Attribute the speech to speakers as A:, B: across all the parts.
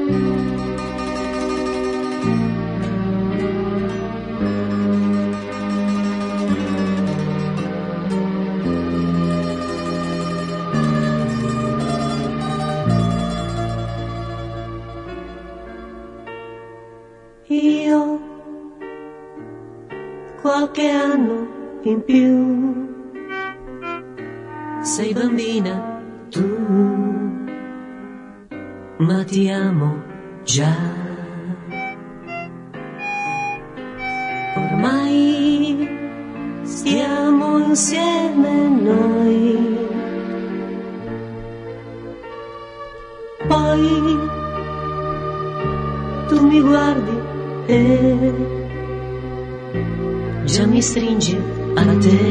A: Io qualche anno in più, sei bambina tu, ma ti amo già. Ormai stiamo insieme noi, poi tu mi guardi e già mi stringi a te.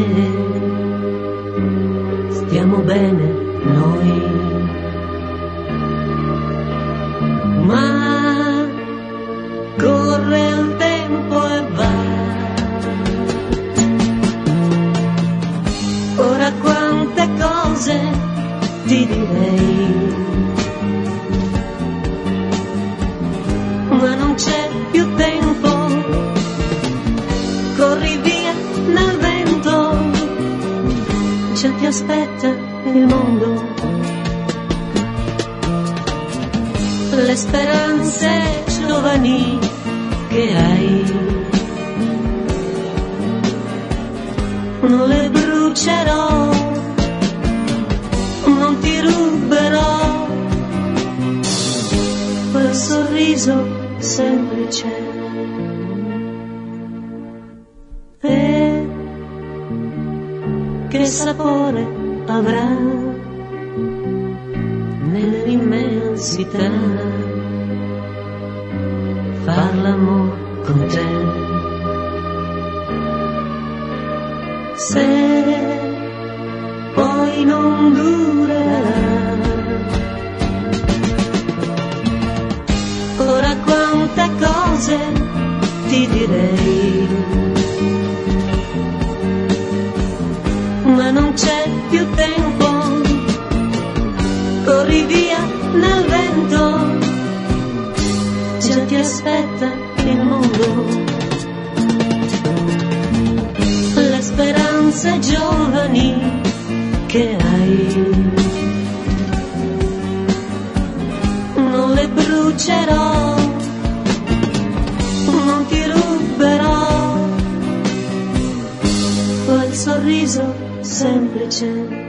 A: Stiamo bene noi, ma corre il tempo e va. Ora quante cose ti direi, ma non c'è più tempo, corri via nel vento, già ti aspetta il mondo, le speranze giovani che hai, non le brucerò, non ti ruberò quel sorriso semplice. E che sapore avrà nell'immensità far l'amore con te, se poi non durerà. Ora quante cose ti direi, ma non c'è più tempo, corri via nel vento, già ti aspetta il mondo, le speranze giovani che hai, non le brucerò, non ti ruberò quel sorriso semplice.